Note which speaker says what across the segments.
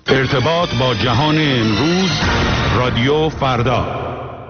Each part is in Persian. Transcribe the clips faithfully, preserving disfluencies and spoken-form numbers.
Speaker 1: ارتباط با جهان امروز، رادیو فردا.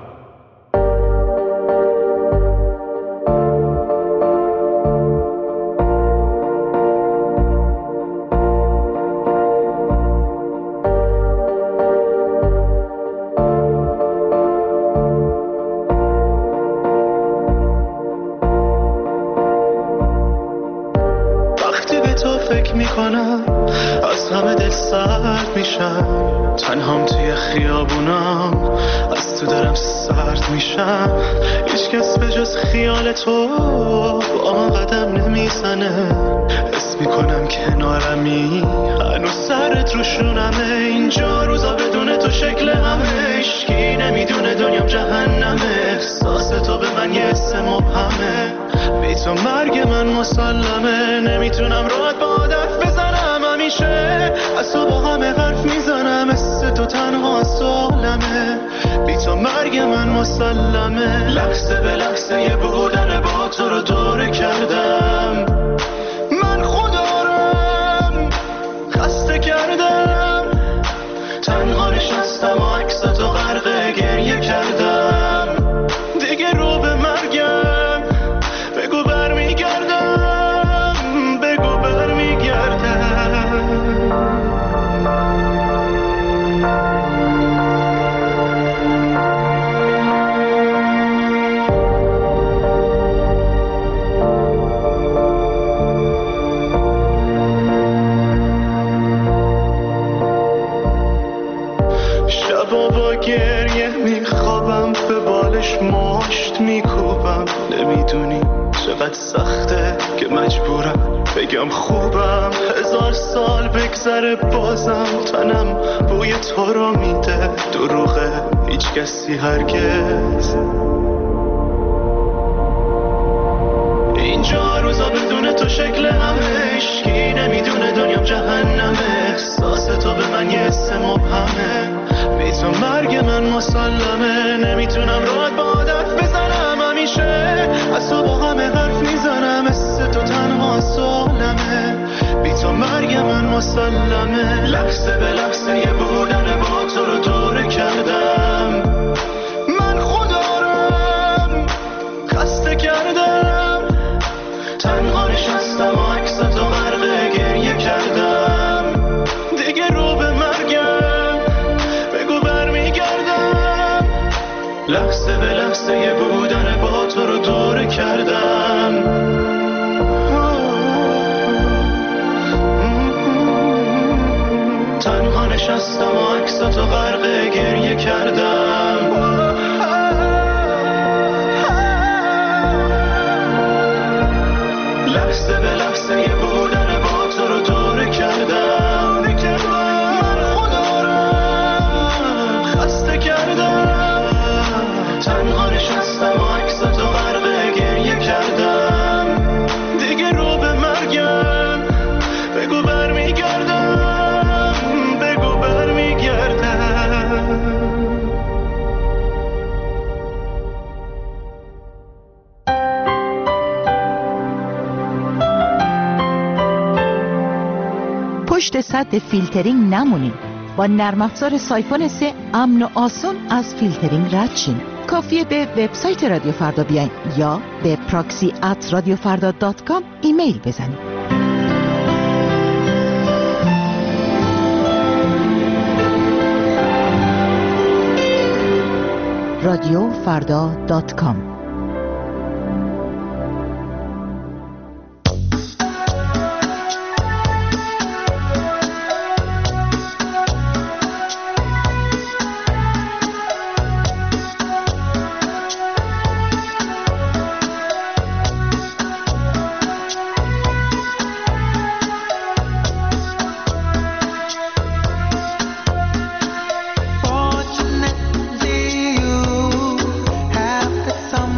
Speaker 2: تنهام توی خیابونم، از تو دارم سرد میشم. هیچ کس به جز خیال تو با من قدم نمیزنه. حس میکنم کنارمی، هنوز سرت روشونمه. اینجا روزا بدون تو شکل همه، هیچکی نمیدونه دنیام جهنمه. احساس تو به من یه حس مبهمه، بی تو مرگ من مسلمه. نمیتونم راحت با عادت بزنم، همیشه از تو با همه حرف میزنم. مثل تو تنها سالمه، بی تو مرگ من مسلمه. لحظه به لحظه یه بودن با تو رو دوره کردم. من خودارم خسته کردم، تنها نشستم و عکس تو غرق گریه کردم. دیگه رو به مرگم بگو برمیگردم، بگو برمیگردم. شبا با گریه میخوابم، به بالش مشت میکوبم. نمیدونی چقدر سخته که مجبورم بگم خوبم. هزار سال بگذره بازم تنم بوی تو رو میده. دروغه هیچ کسی هرگز اینجا روزا بدون تو شکل همه، هیچکی نمیدونه دنیام جهنمه. احساس تو به من یه حس مبهمه، بی تو مرگ من مسلمه. نمیتونم راحت با عادت بزنم، همیشه از تو با همه حرف میزنم. مثل تو تنها سالمه، بی تو مرگ من مسلمه. لحظه به لحظه یه بودن با تو رو دوره کردم. من خودارم خسته کردم، تنها نشستم و عکس تو غرق گریه کردم. دیگه رو به مرگم بگو برمیگردم. لحظه به لحظه یه بودن با تو رو دوره کردم. تنها نشستم و عکس تو غرق گریه کردم. لحظه به لحظه یه بودن با تو رو دوره کردم. من خودارم خسته کردم، تنها نشستم و عکس تو غرق گریه کردم. دیگه رو به مرگم بگو برمیگردم، بگو برمیگردم.
Speaker 3: پشت سد فیلترینگ نمونید. با نرم افزار سایفون سه امن و آسون از فیلترینگ رد شین. کافیه به وبسایت رادیو فردا بیاین یا به پراکسی ات رادیو فردا دات کام ایمیل بزنید. رادیو فردا دات کام.
Speaker 4: Fortunately, you have some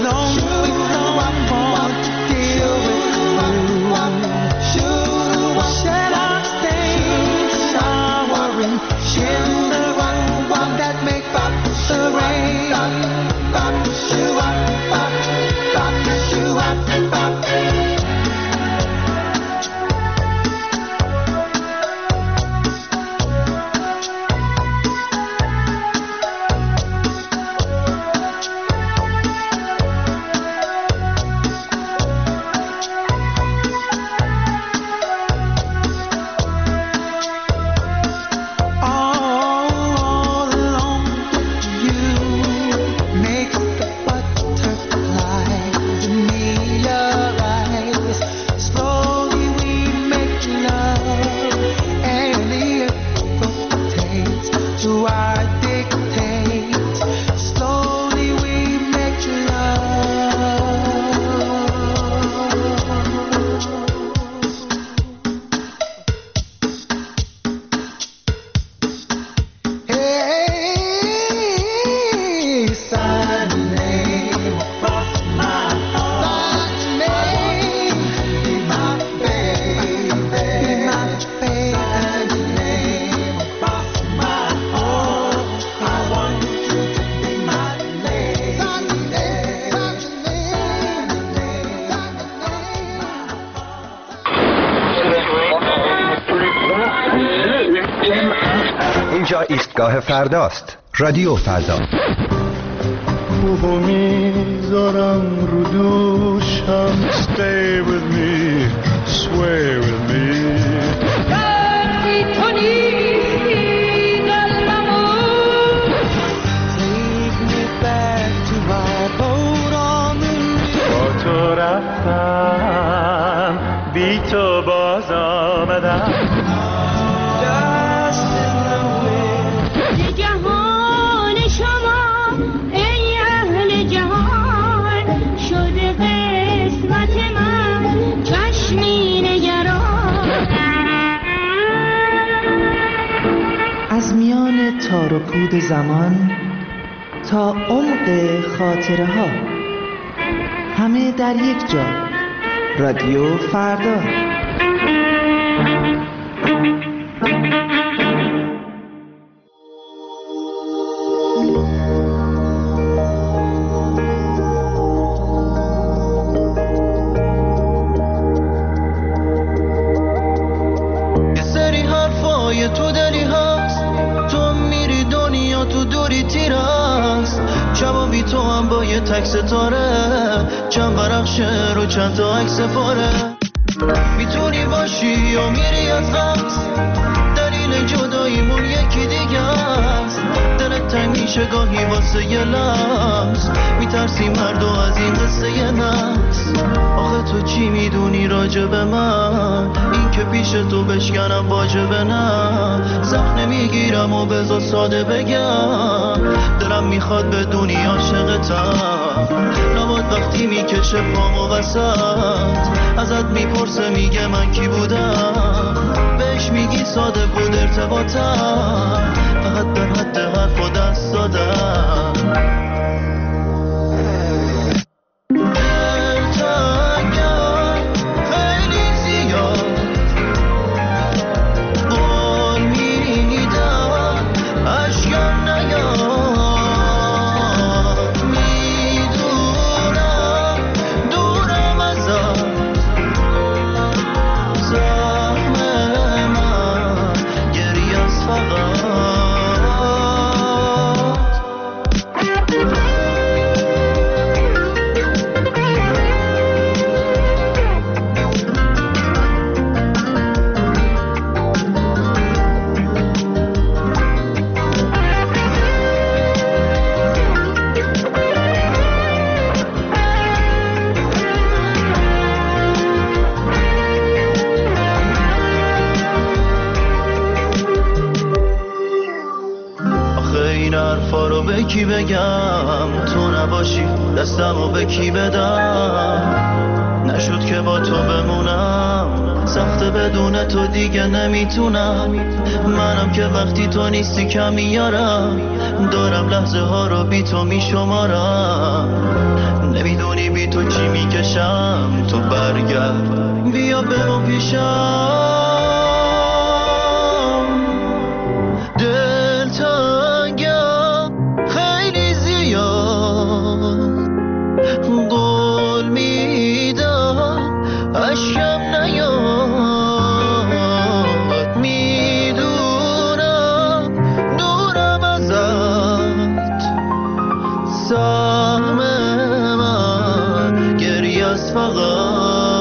Speaker 4: اینجا ایستگاه فرداست. رادیو فردا.
Speaker 2: بابا میذارم رو دوشم. Stay with me, sway with me.
Speaker 5: وقتی تو نیستی قلبمو
Speaker 2: Take me back to my boat on the با تو رفتم بی تو باز آمدم.
Speaker 3: از میان تار و پود زمان تا عمق خاطره ها، همه در یک جا. رادیو فردا.
Speaker 2: یه سری حرفای تو دلی هست، تو میری دنیا تو دوری تیر هست. شبا بی تو هم با یه تک ستاره، چند برخشه رو چند تا عکس پاره. میتونی باشی یا میری از قصد، دلیل جداییمون یکی دیگه است. دلت تنگ میشه گاهی واسه یه لحظ، میترسی مردو از این قصه یه نفس. آخه تو چی میدونی راجع به من؟ این که پیش تو بشکنم واجبه نه. زخم نمیگیرم و بذار ساده بگم، دلم میخواد بدونی عاشقتم. نباد وقتی میکشه پامو وسط، ازت میپرسه میگه من کی بودم. بهش میگی ساده بود ارتباطم، فقط در حد حرف و دست دادم. به کی بگم تو نباشی، دستمو به کی بدم؟ نشد که با تو بمونم، سخته بدون تو دیگه نمیتونم. منم که وقتی تو نیستی کم میارم، دارم لحظه ها رو بی تو میشمارم. نمیدونم میکشم تو برگرد بیا بمون پیشم دلتنگم خیلی زیاد قول میدم اشکم نیاد میدونم دورم ازت سهم من گریه است فقط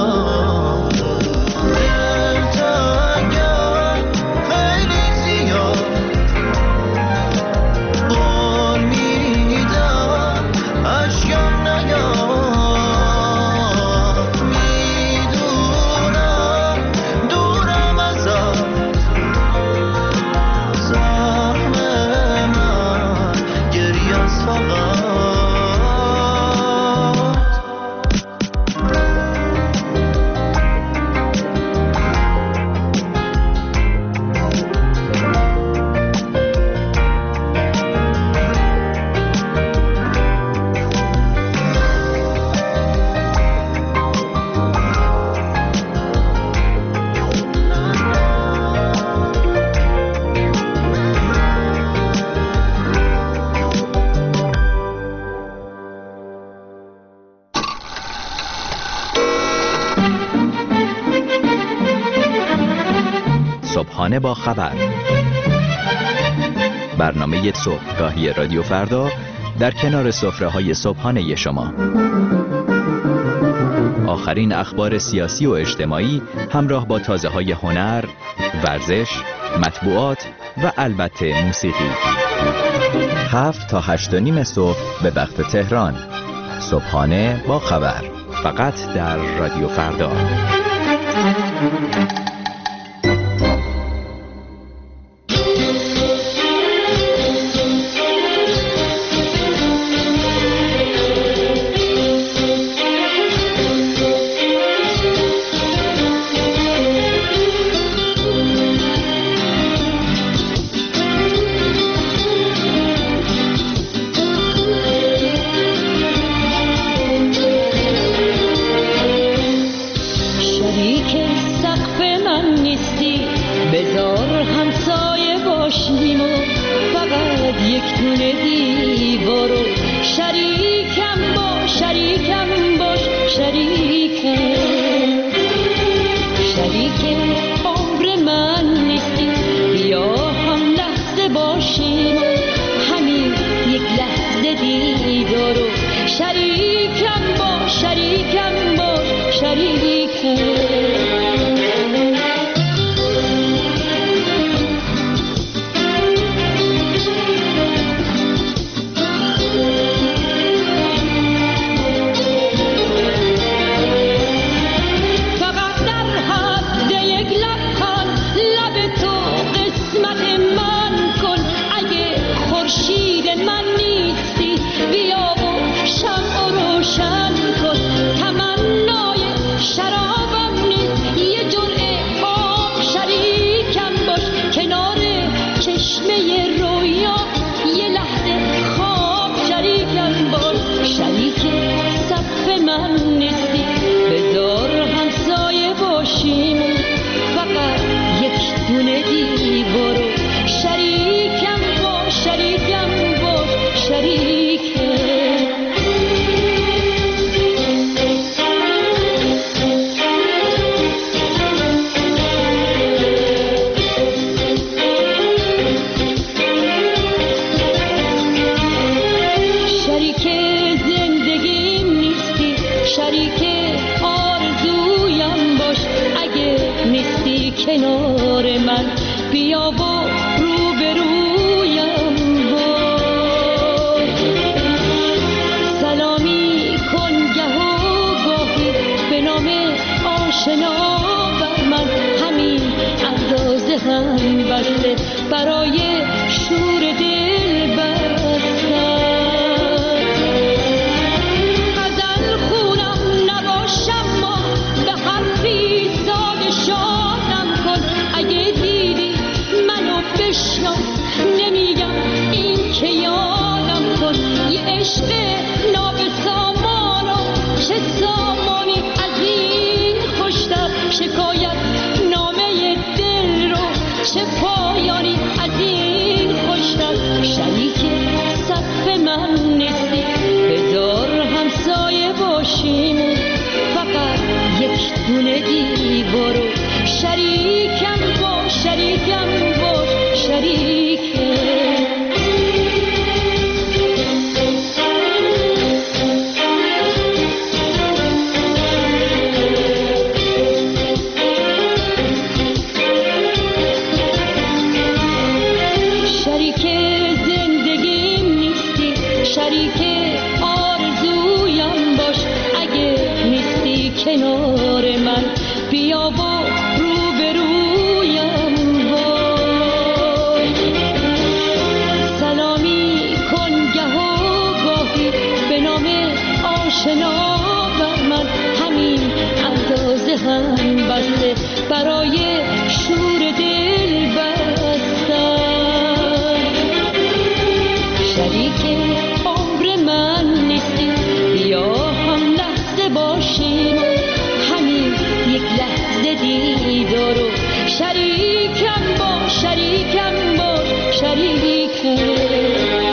Speaker 6: صبحانه با خبر، برنامه صبحگاهی رادیو فردا در کنار سفره‌های صبحانه شما. آخرین اخبار سیاسی و اجتماعی همراه با تازه‌های هنر، ورزش، مطبوعات و البته موسیقی. هفت تا هشت و نیم صبح به وقت تهران. صبحانه با خبر، فقط در رادیو فردا.
Speaker 5: عشق نابسامانم چه سامان کنار من بیا و روبرویم وای. سلامی کن گه و گاهی به نام آشنا بر من، همین اندازه هم بسته برای شور دل بستن. شریک عمر من نیستی بیا هم لحظه باشیم، همین یک لحظه دیدار و شریکم باش شریکم باش شریکم.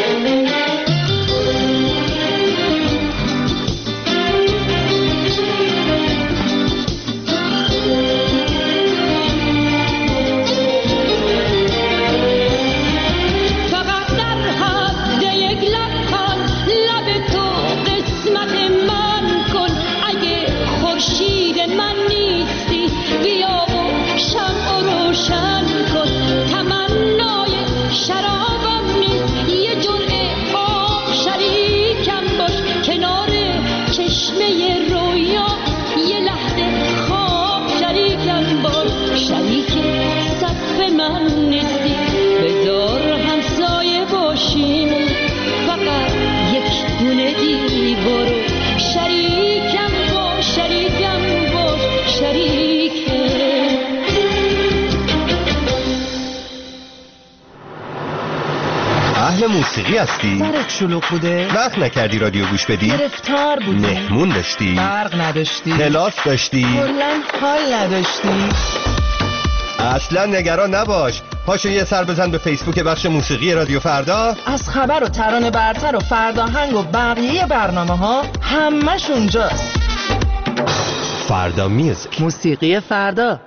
Speaker 4: اهل موسیقی هستی؟
Speaker 7: سرت شلوغ بوده؟
Speaker 4: وقت نکردی رادیو گوش بدی؟
Speaker 7: گرفتار بودی؟
Speaker 4: مهمون داشتی؟
Speaker 7: برق نداشتی؟
Speaker 4: کلاس داشتی؟
Speaker 7: کلاً حال نداشتی؟
Speaker 4: اصلا نگران نباش، پاشو یه سر بزن به فیسبوک بخش موسیقی رادیو فردا.
Speaker 7: از خبر و ترانه برتر و فرداهنگ و بقیه برنامه ها همش اونجاست.
Speaker 4: فردا میوزیک،
Speaker 7: موسیقی فردا.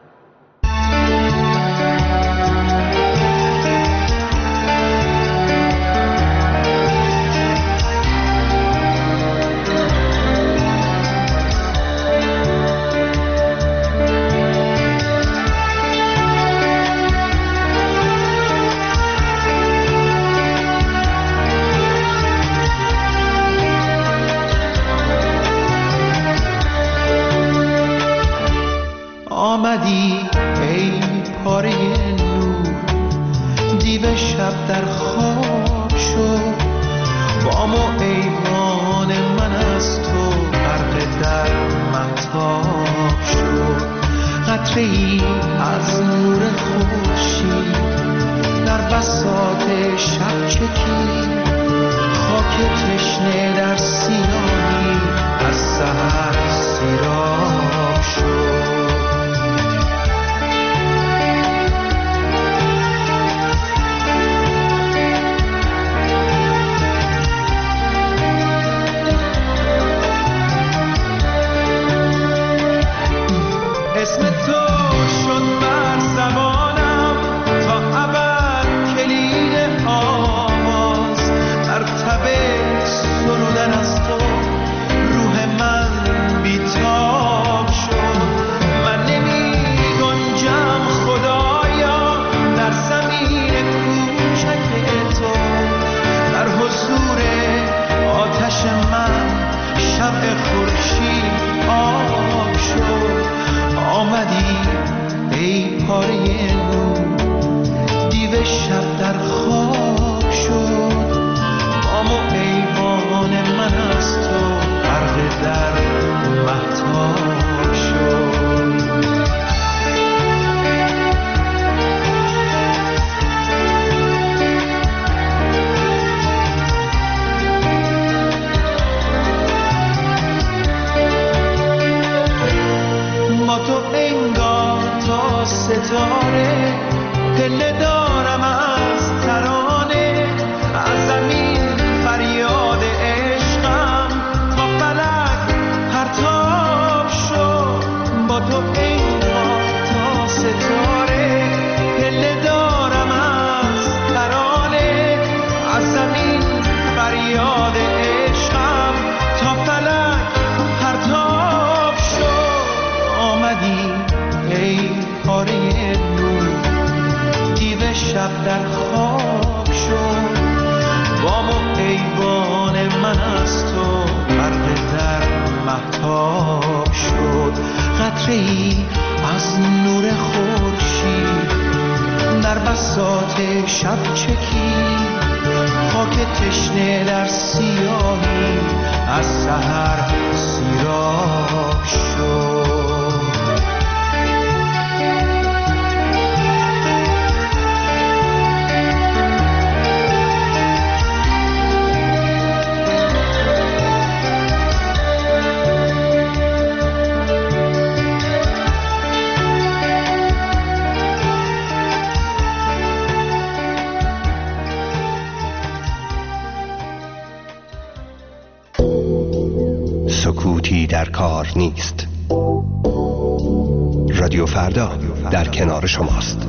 Speaker 2: آمدی ای پاره نور، دیو شب در خواب شو، بام و ایوان من از تو غرق در مهتاب شو. قطره ای از نور خورشید در بساط شب چکید، خاک تشنه در سیاهی از سحر سیراب شو. اسم تو شد بر زبانم تا ابد کلید آواز، در تب سرودن از تو روح من بیتاب شد. من نمی گنجم خدایا در زمین کوچک تو، در حضور آتش من شمع خورشید آب شد. آمدی ای پاره نور، دیو شب در خواب شد، بام و ایوان من از تو غرق در مهتاب شد. ما تو انگار تا ستاره، پله دارم از ترانه، از زمین فریاد عشقم تا فلک پرتاب شد. با تو انگار تا ستاره، پله دارم از ترانه، از زمین فریاد عشقم تا فلک پرتاب شد. آمدی ای پاره نور، دیو شب در خواب شد، بام و ایوان من از تو غرق در مهتاب
Speaker 8: قطره‌ای از نور خورشید در بساط شب چکید، خاک تشنه در سیاهی از سحر سیراب شد.
Speaker 4: سکوتی در کار نیست. رادیو فردا در کنار شماست.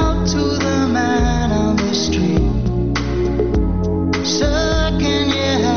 Speaker 8: Second, yeah.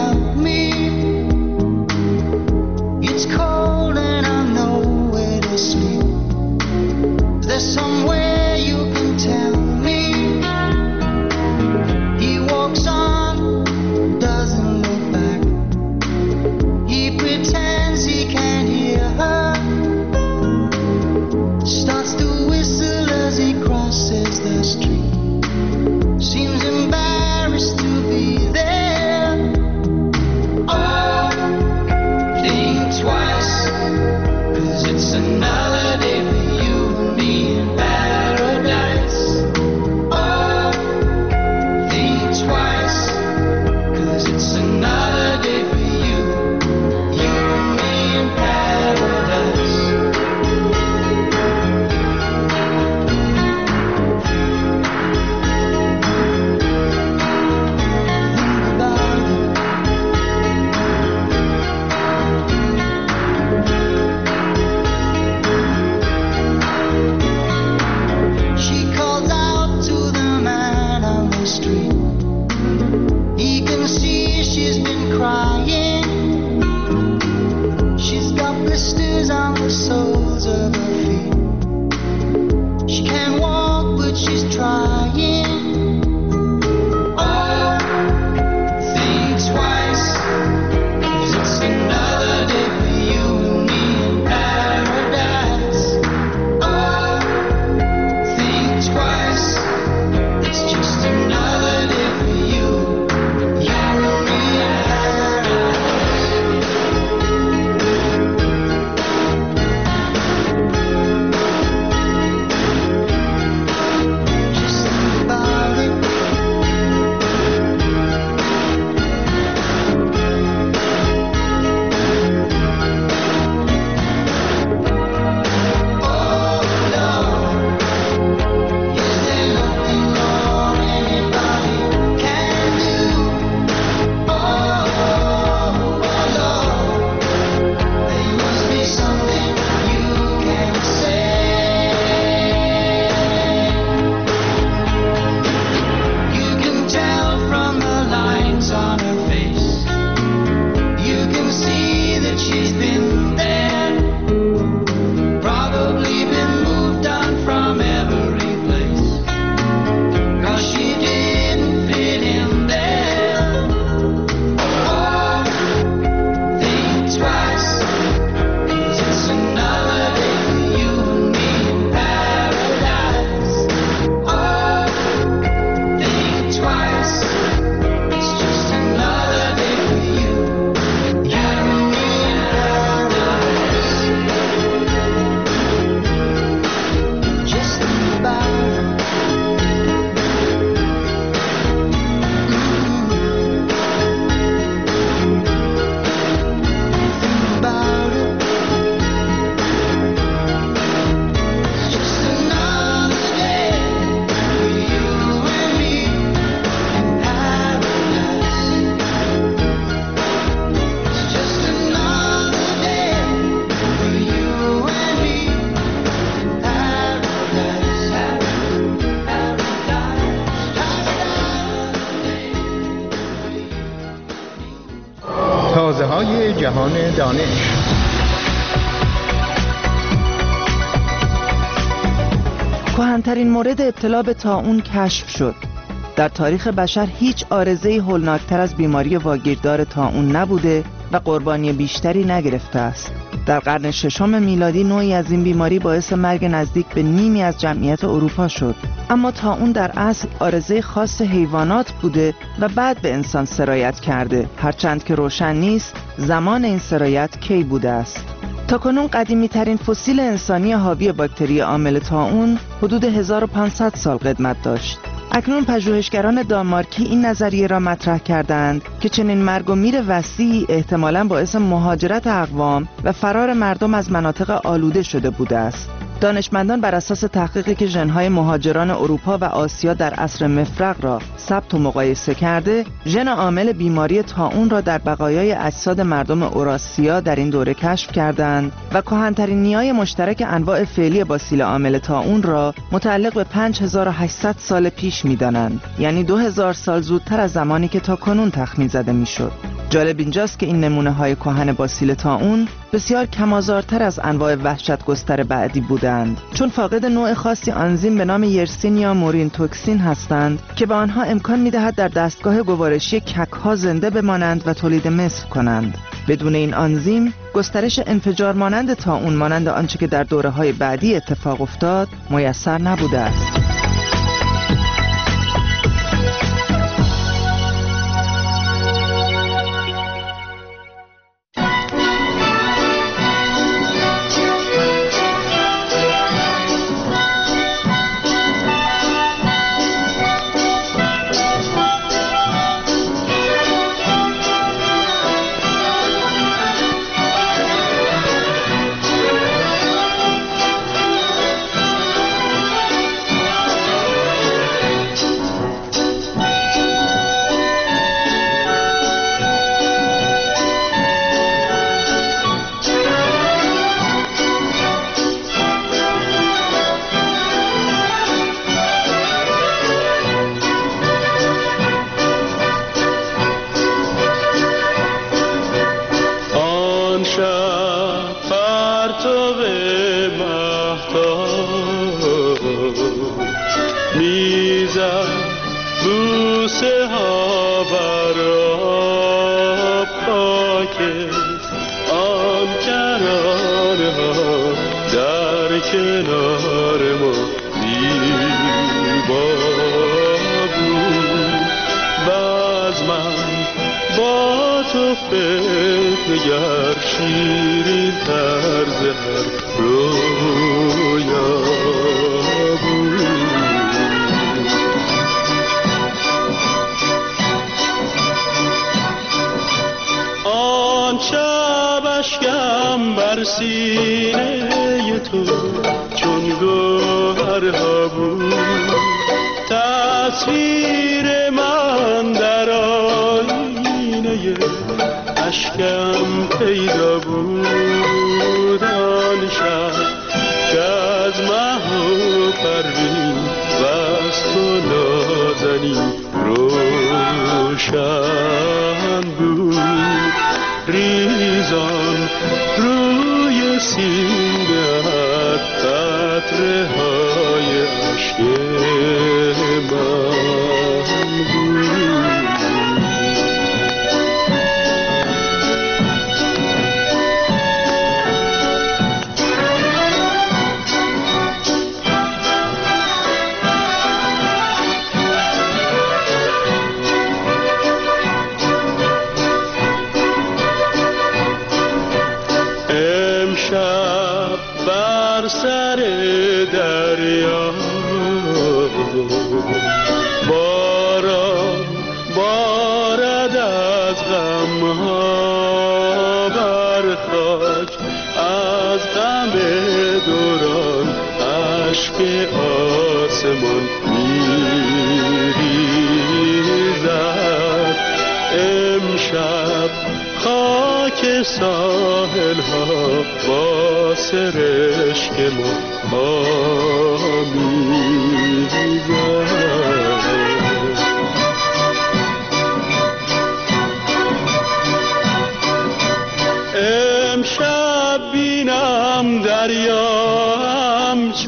Speaker 9: جهان دانش.
Speaker 7: کهن‌ترین مورد ابتلا به طاعون کشف شد. در تاریخ بشر هیچ عارضه‌ای هولناکتر از بیماری واگیردار طاعون نبوده و قربانی بیشتری نگرفته است. در قرن ششم میلادی نوعی از این بیماری باعث مرگ نزدیک به نیمی از جمعیت اروپا شد. اما طاعون در اصل عارضه خاص حیوانات بوده و بعد به انسان سرایت کرده، هرچند که روشن نیست زمان این سرایت کی بوده است. تاکنون قدیمی ترین فسیل انسانی حاوی باکتری عامل طاعون حدود هزار و پانصد سال قدمت داشت. اکنون پژوهشگران دانمارکی این نظریه را مطرح کردند که چنین مرگ و میر وسیعی احتمالاً باعث مهاجرت اقوام و فرار مردم از مناطق آلوده شده بوده است. دانشمندان بر اساس تحقیقی که ژن‌های مهاجران اروپا و آسیا در عصر مفرق را ثبت و مقایسه کرده، ژن عامل بیماری طاعون را در بقایای اجساد مردم اوراسیا در این دوره کشف کردند و کهن‌ترین نیای مشترک انواع فعلی باسیل عامل طاعون را متعلق به پنج هزار و هشتصد سال پیش می‌دانند، یعنی دو هزار سال زودتر از زمانی که تاکنون تخمین زده می‌شد. جالب اینجاست که این نمونه‌های کهن باسیل طاعون بسیار کم‌آزارتر از انواع وحشت‌گستر بعدی بودند، چون فاقد نوع خاصی آنزیم به نام یرسینیا مورین توکسین هستند که به آنها امکان می‌دهد در دستگاه گوارشی کک‌ها زنده بمانند و تولید مثل کنند. بدون این آنزیم گسترش انفجار مانند طاعون مانند آنچه که در دوره‌های بعدی اتفاق افتاد میسر نبوده است.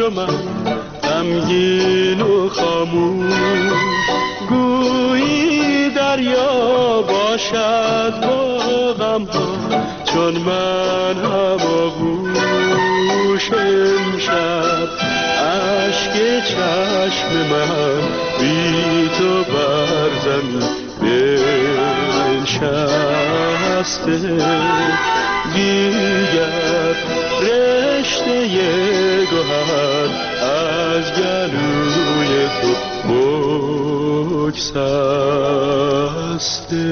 Speaker 2: چو من غمگین و خاموش، گویی دریا باشد با غم ها چون من هماغوش. امشب اشک چشم من بی تو بر زمین بنشسته، دیگر رشته گوهر از گلوی تو بگسسته.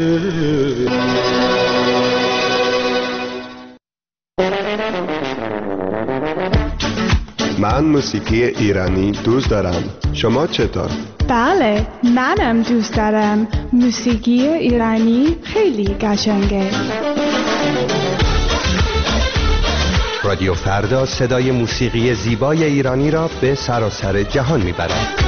Speaker 9: من موسیقی ایرانی دوست دارم. شما چطور؟
Speaker 10: بله، منم دوست دارم. موسیقی ایرانی خیلی قشنگه.
Speaker 4: رادیو فردا صدای موسیقی زیبای ایرانی را به سراسر جهان میبرد.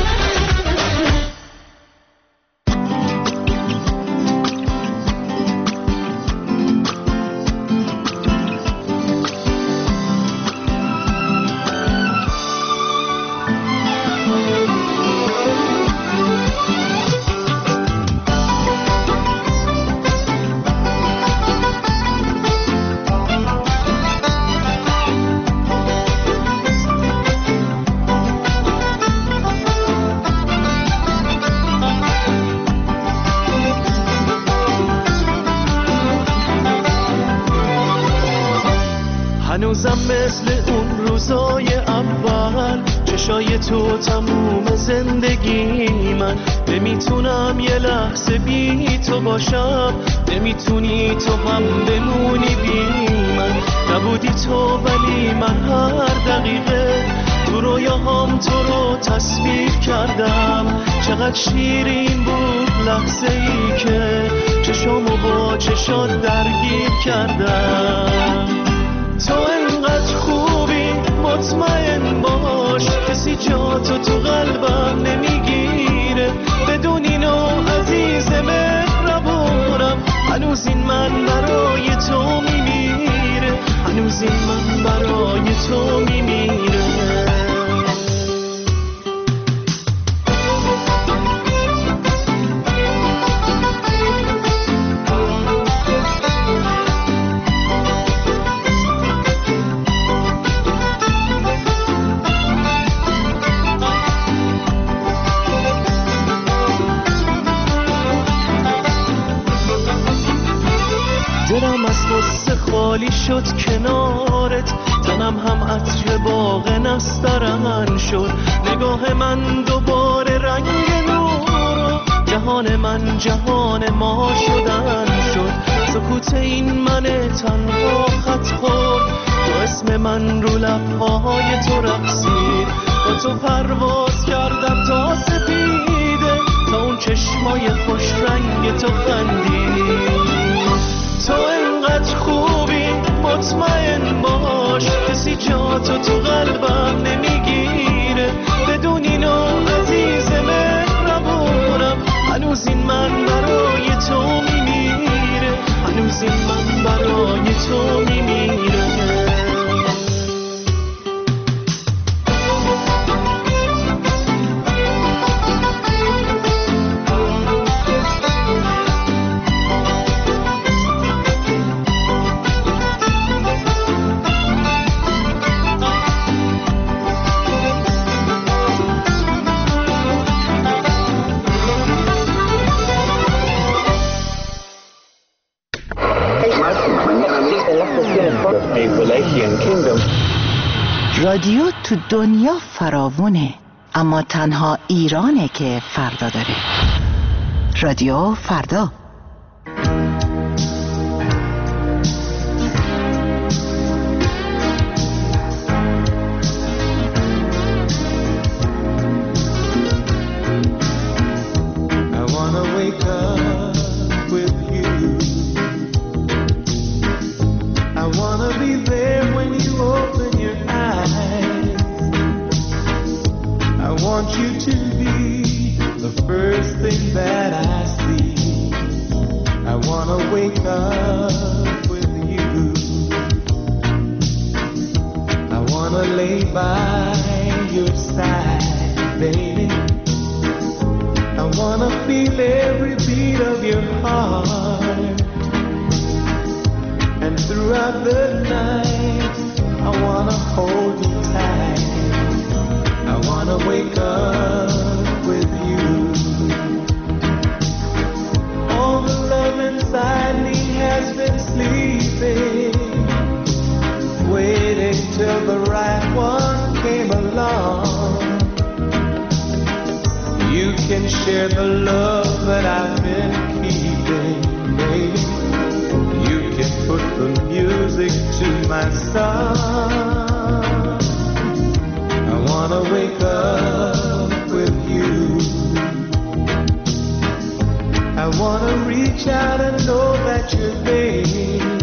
Speaker 2: هنوزم مثل اون روزای اول، چشای تو تموم زندگی من. نمیتونم یه لحظه بی تو باشم، نمیتونی تو هم بمونی بی من. نبودی تو ولی من هر دقیقه تو رویاهام تو رو تصویر کردم. چقدر شیرین بود لحظه ای که چشامو با چشات درگیر کردم. تو انقدر خوبی مطمئن باش، کسی جا تو تو قلبم نمیگیره. بدون اینو عزیز مهربونم، هنوز این من برای تو میمیره، هنوز این من برای تو میمیره. دلم از قصه خالی شد کنارت، تنم هم عطر باغ نسترن شد. نگاه من دوباره رنگ نور، جهان من جهان ما شدن شد. سکوت این من تنها خط خورد، تو اسم من رو لبهای تو رقصید. با تو پرواز کردم تا سپیده، تا اون چشمای خوش رنگ تو خندید. تو انقدر خوبی مطمئن باش، کسی جا تو تو قلبم نمیگیره. بدون اینو عزیز مهربونم، هنوز این من برای تو میمیره، هنوز این من برای تو میمیره.
Speaker 3: رادیو تو دنیا فراوونه، اما تنها ایرانه که فردا داره. رادیو فردا.
Speaker 8: Lay by your side, baby. I wanna feel every beat of your heart. And throughout the night, I wanna hold you tight. I wanna wake up with you. All the love inside me has been sleeping, waiting till the right one came along. You can share the love that I've been keeping, baby. You can put the music to my song. I wanna wake up with you. I wanna reach out and know that you're there.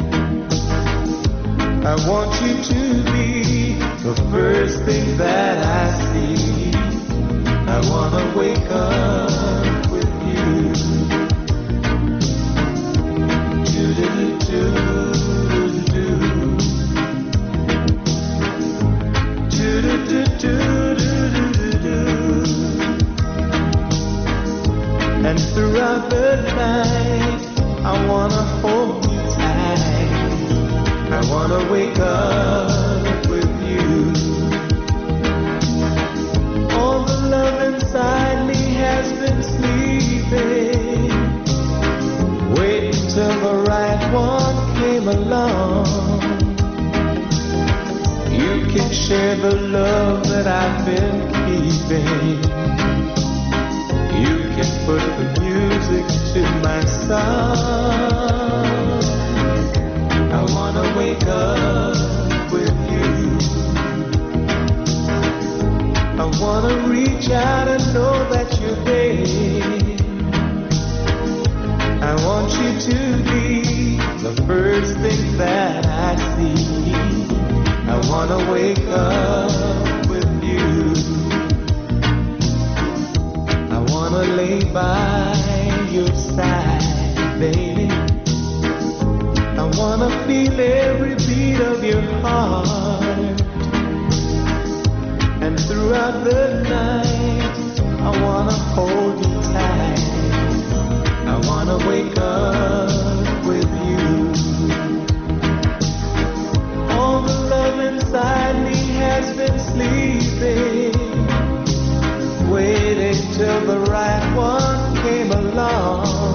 Speaker 8: I want you to be the first thing that I see. I wanna wake up with you. Do-do-do-do-do-do. Do-do-do-do-do-do-do. And throughout the night, I wanna hold you tight. I wanna wake up with you. All the love inside me has been sleeping, waiting till the right one came along. You can share the love that I've been keeping. You can put the music to my song. I wanna wake up with you. I wanna reach out and know that you're there. I want you to be the first thing that I see. I wanna wake up with you. I wanna lay by your side, baby. I wanna feel every beat of your heart. And throughout the night, I wanna hold you tight. I wanna wake up with you. All the love inside me has been sleeping, waiting till the right one came along.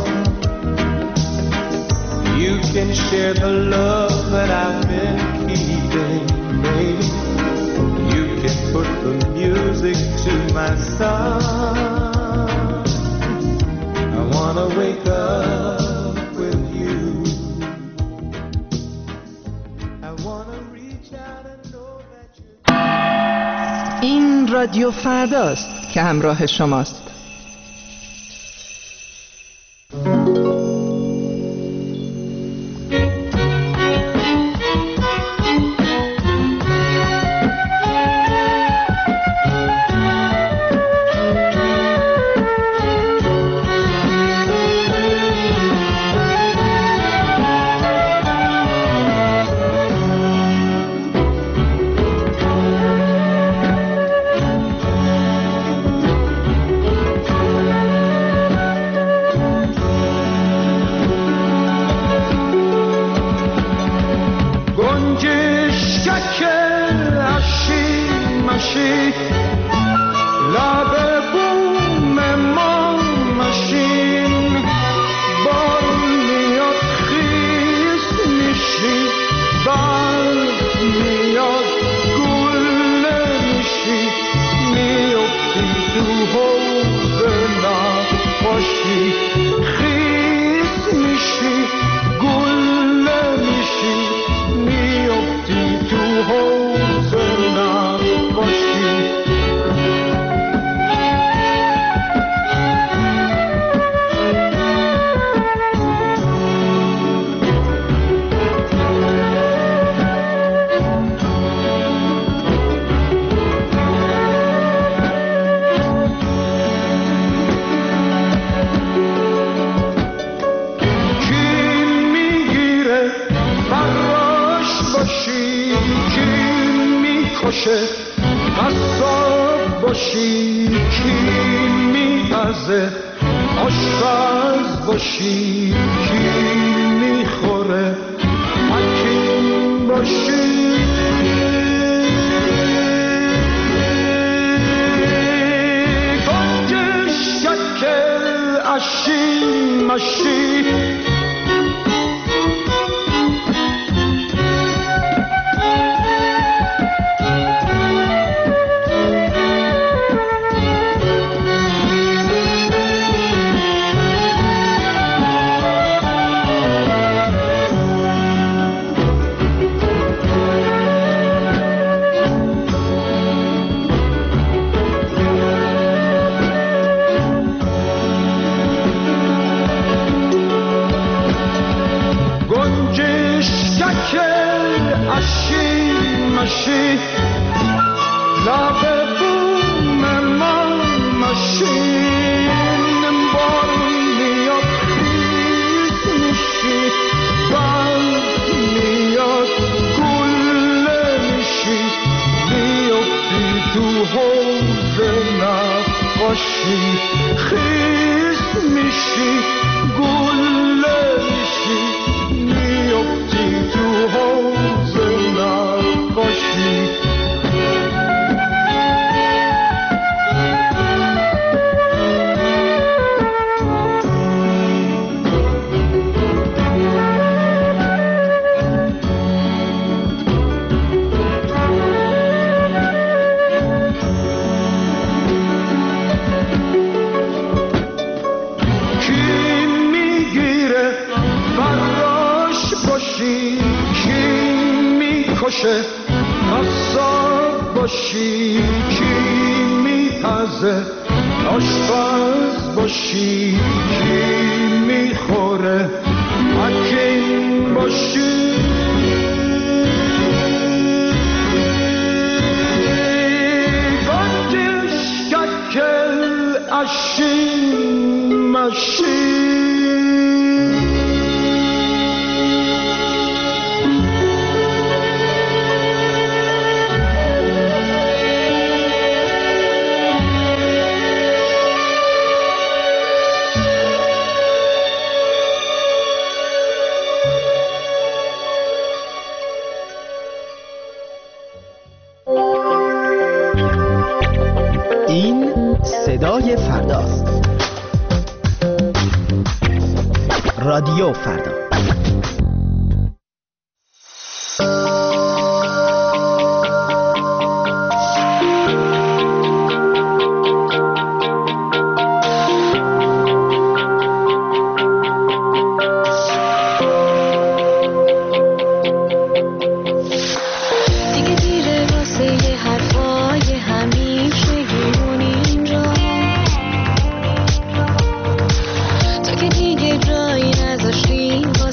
Speaker 8: You can share the love that I've been keeping, baby. You can put the music to my song. I wanna wake up with you. I wanna reach out and know that you.
Speaker 7: این رادیو فرداست که همراه شماست.
Speaker 8: میپزه آشپز باشی کی میخوره حکیم باشی گنج شکل اشی مشی لب بوم من مشین بار میاد خیز میشی بند میاد گله میشی میافتی تو حوض نقاشی خیز میشی گله میشی میافتی تو حوض نقاشی قصاب باشی کی میپزه آشپز باشی کی میخوره حکیم باشی گنج شکل اشی مشی
Speaker 7: صدای فرداست. رادیو فردا.
Speaker 11: جایی نذاشتی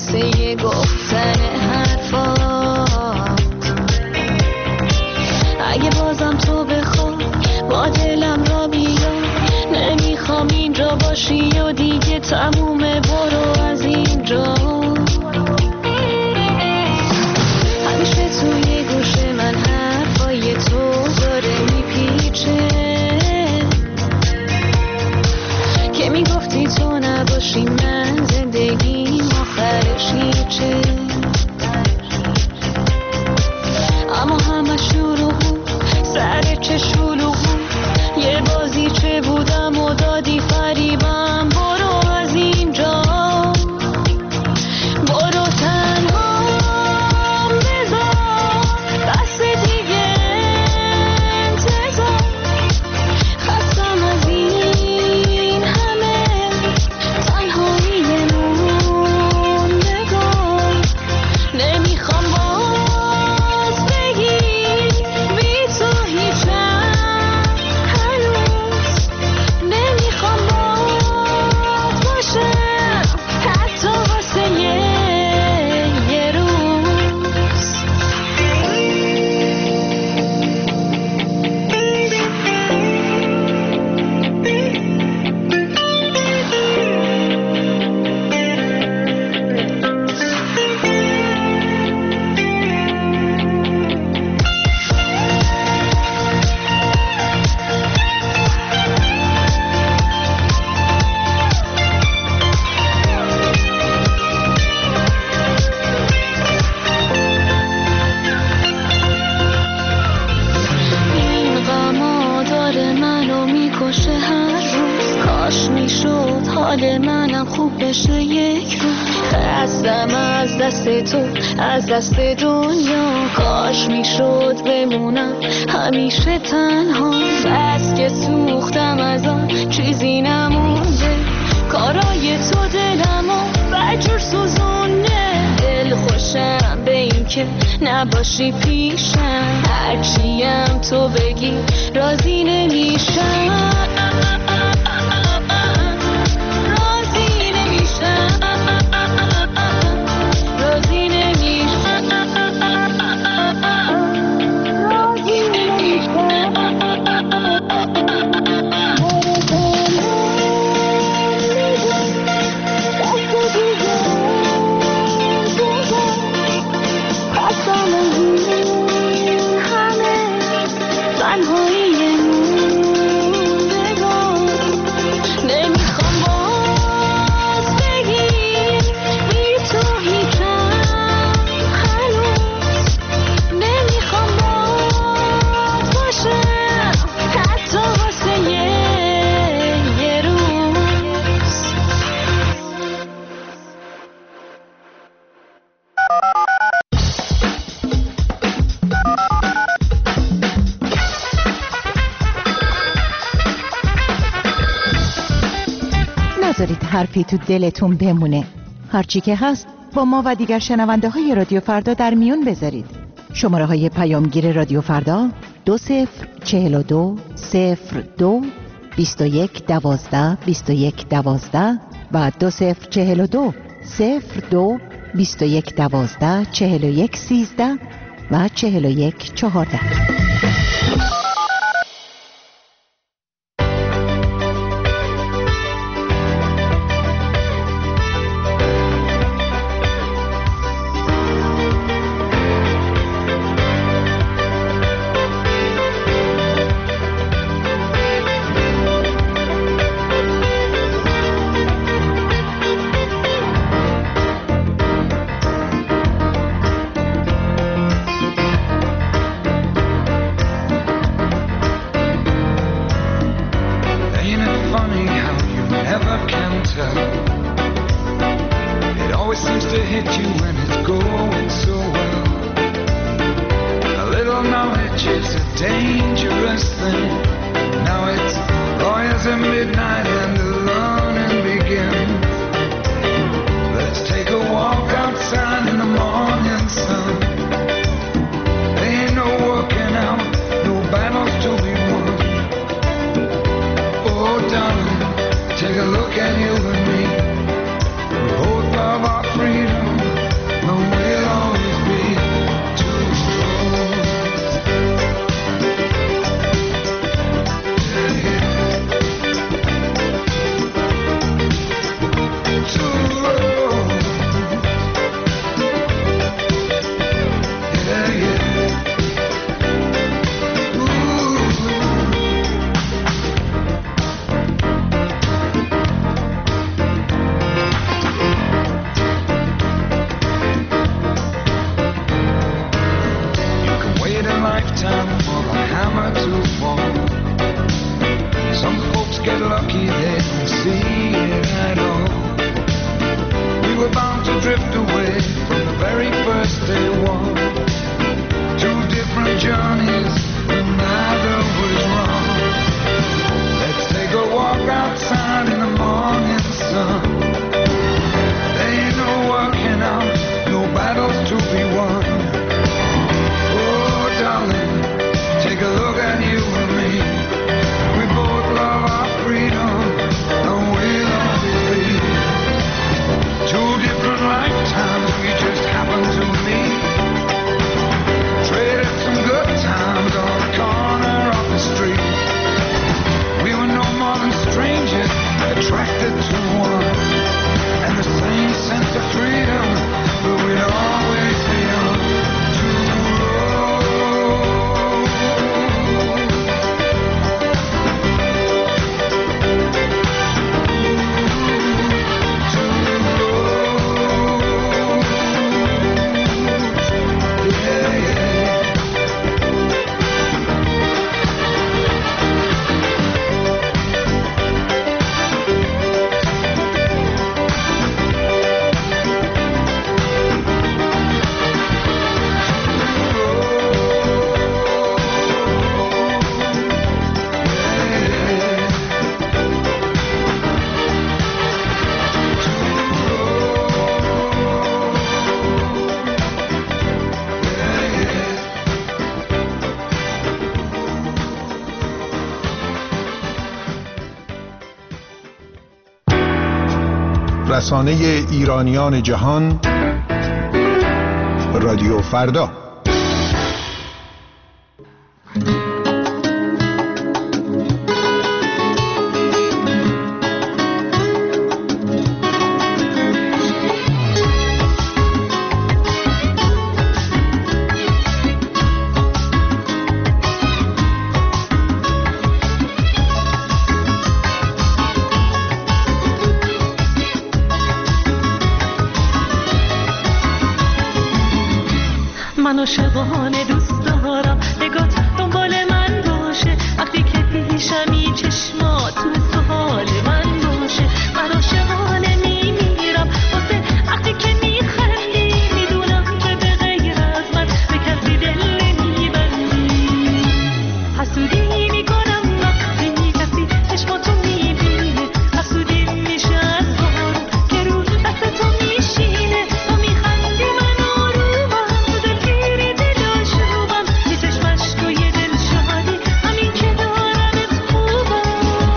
Speaker 5: کاش میشد حال منم خوب بشه یک رو. خستم از دست تو، از دست دنیا. کاش میشد بمونم همیشه تنها. بس که سوختم از آن چیزی نمونده. کارای تو دلمو بجور سوزونه. دل خوشم به این که نباشی پیشم. هرچیم تو بگی راضی نمیشم.
Speaker 3: نذارید حرفی تو دلتون بمونه. هرچی که هست با ما و دیگر شنونده های رادیو فردا در میون بذارید. شماره های پیامگیر رادیو فردا دو صفر چهل و دو صفر دو بیست و یک دوازده بیست و یک دوازده و دو صفر چهل و دو صفر دو بیست و یک دوازده چهل و یک سیزده و چهل و یک چهارده.
Speaker 11: رسانه ایرانیان جهان، رادیو فردا.
Speaker 5: من عاشقانه دوست دارم نگات دنبال من باشه، وقتی که پیشمی چشمات تو سوال من باشه. من عاشقانه میمیرم واسه وقتی که میخندی، میدونم که به غیر از من به کسی دل نمیبندی. حسودی میکنم وقتی کسی چشماتو میبینه، حسودی میشه از بارون که رو دست تو میشینه. تو میخندی من آرومم، تو دلگیری دلاشوبم، یه چشمش تو یه دل شادی، همین که دارمت خوبم.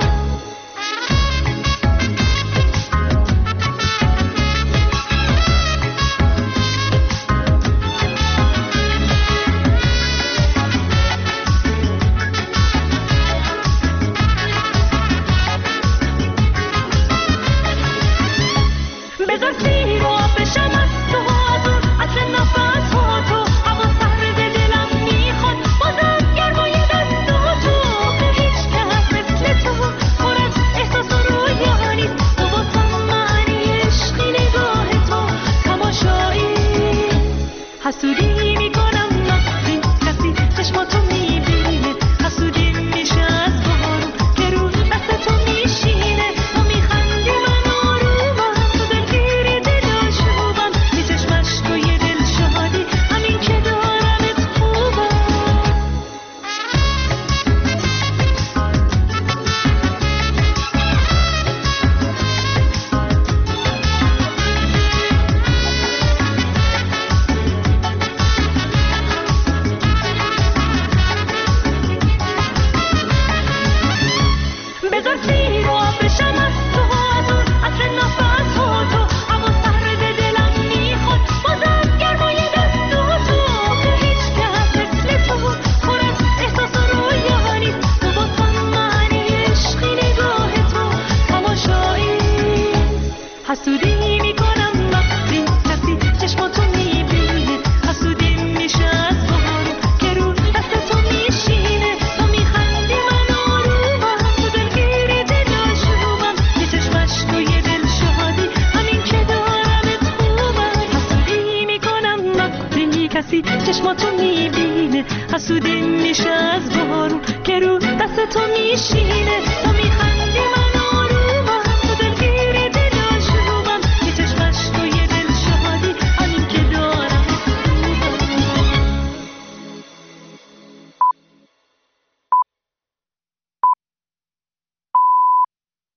Speaker 5: بذار سیر و بشم از تو، از اون اصل نفس ها تو، هوا سرد دلم میخواد بازم گرمای دستاتو. به هیچ کس مثل تو پر از احساس و رویا نیست، تو واسم معنی عشقی نگاه تو تماشایی. حسودی میکنم وقتی کسی چشماتو میبینه، حسودی میشه از بارون که رو دست تو میشینه. تو میخندی من آرومم، تو دلگیری دلاشوبم، یه چشمش تو یه دل شادی، همین که دارمت خوبم. بذار سیر و بشم از تو، از اون اصل نفس ها تو، هوا سرد دلم میخواد بازم گرمای دستاتو. به هیچ کس مثل تو پر از احساس و رویا نیست، تو واسم معنی عشقی نگاه تو تماشایی. حسودی میکنم وقتی کسی چشماتو میبینه، حسودی میشه از بارون که رو دست تو میشینه. تو میخندی من آرومم، تو دلگیری دلاشوبم، یه چشمش تو یه دل شادی، همین که دارمت خوبم. حسودی میکنم وقتی کسی چشماتو میبینه، حسودی میشه از بارون که رو دست تو میشینه. تو میخندی